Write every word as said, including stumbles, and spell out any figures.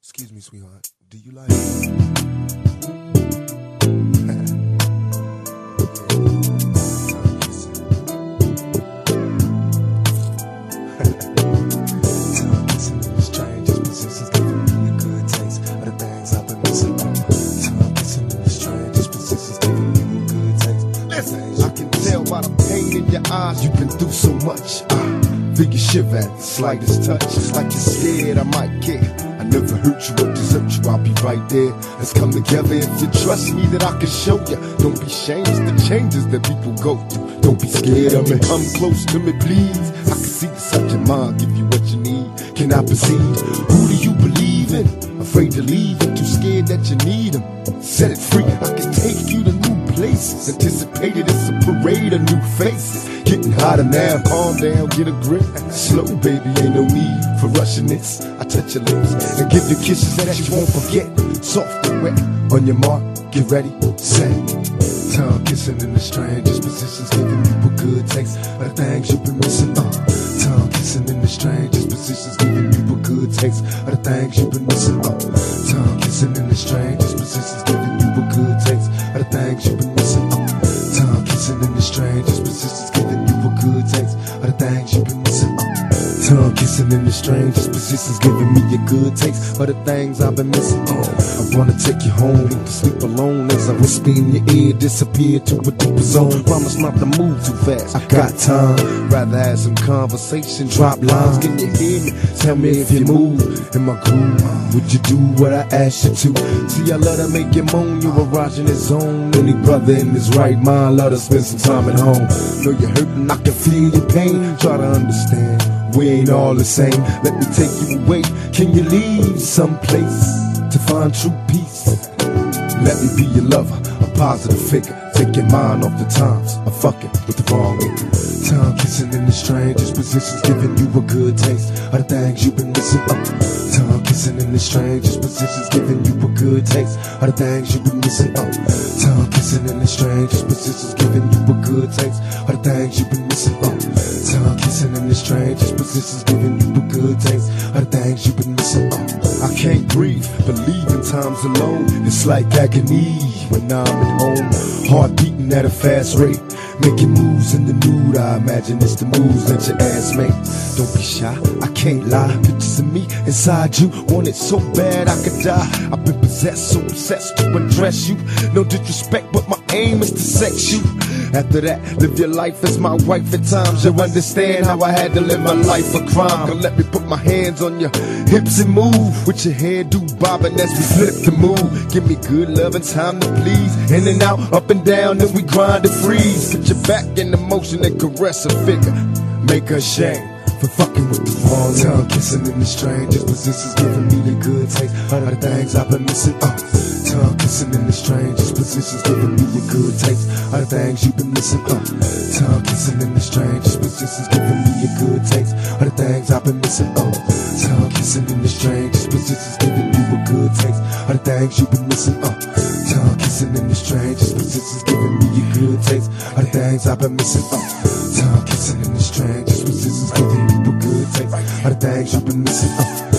Excuse me, sweetheart. Do you like your eyes, you've been through so much. I feel you shiver at the slightest touch. It's like you're scared I might care. I never hurt you or desert you, I'll be right there. Let's come together if you trust me that I can show you. Don't be ashamed, it's the changes that people go through. Don't be scared of me, come close to me please. I can see inside your mind, give you what you need. Can I perceive? Who do you believe in? Afraid to leave, you're too scared that you need them. Set it free, I can take you to new places. Anticipated, it's a parade of new faces. Getting hotter now, calm down, get a grip. Slow, baby, ain't no need for rushing this. I touch your lips and give you kisses that you won't forget. Soft and wet, on your mark, get ready, set. Tongue kissing in the strangest positions, giving you a good taste of the things you've been missing. Uh. Tongue kissing in the strangest positions, giving you a good taste of the things you've been missing. Uh. Tongue kissing in the strangest positions, giving you a good taste of the things you've been missing. Uh. Tongue kissing in the strangest positions, giving you a good taste of the things you've been missing. Uh. Tongue kissing in the strangest positions, giving me a good taste of the things I've been missing. Uh. I wanna take you home, you can sleep alone as I whisper in your ear, disappear to a deeper zone. Promise not to move too fast, I got time. Rather have some conversation, drop lines, can you hear me? Tell me if you move in my groove. Would you do what I asked you to? See, I love to make you moan, you a rockin' his zone. Any brother in his right mind, love to spend some time at home. Know you're hurting, I can feel your pain, try to understand. We ain't all the same, let me take you away. Can you leave someplace to find true peace? Let me be your lover, a positive figure. Take your mind off the times of fucking with the wrong nigga. Tongue kissing in the strangest positions, giving you a good taste of the things you've been missing. Uh. Tongue kissing in the strangest positions, giving you a good taste of the things you've been missing. Uh. Tongue kissing in the strangest positions, giving you a good taste of the things you've been missing. Uh. Tongue kissing in the strangest positions, giving you a good taste of the things you've been missing. Uh. I can't breathe, believe in times alone. It's like agony when I'm at home. Heart beating at a fast rate, making moves in the nude. I imagine it's the moves that your ass make. Don't be shy, I can't lie. Pictures of me inside you, want it so bad I could die. I've been possessed, so obsessed to undress you. No disrespect, but my aim is to sex you. After that, live your life as my wife at times. You'll understand how I had to live my life a crime. Gonna let me put my hands on your hips and move with your hairdo bobbing as we flip the move. Give me good love and time to please. In and out, up and down, then we grind and freeze. Put your back in the motion and caress a figure. Make her ashamed for fucking with the wrong tongue kissing in the strangest positions, giving me the good taste of the things I've been missing. Uh. Tongue kissing in the strangest positions, giving me a good taste of the things you've been missing. Uh. Tongue kissing in the strangest positions, giving me a good taste of the things I've been missing. Uh. Tongue kissing in the strangest positions, giving you a good taste of the things you've been missing. Uh. Tongue kissing in the strangest positions, giving me a good taste of the things I've been missing. Uh. Tongue kissing in the strangest positions, giving you a good taste of the things you've been missing. Uh.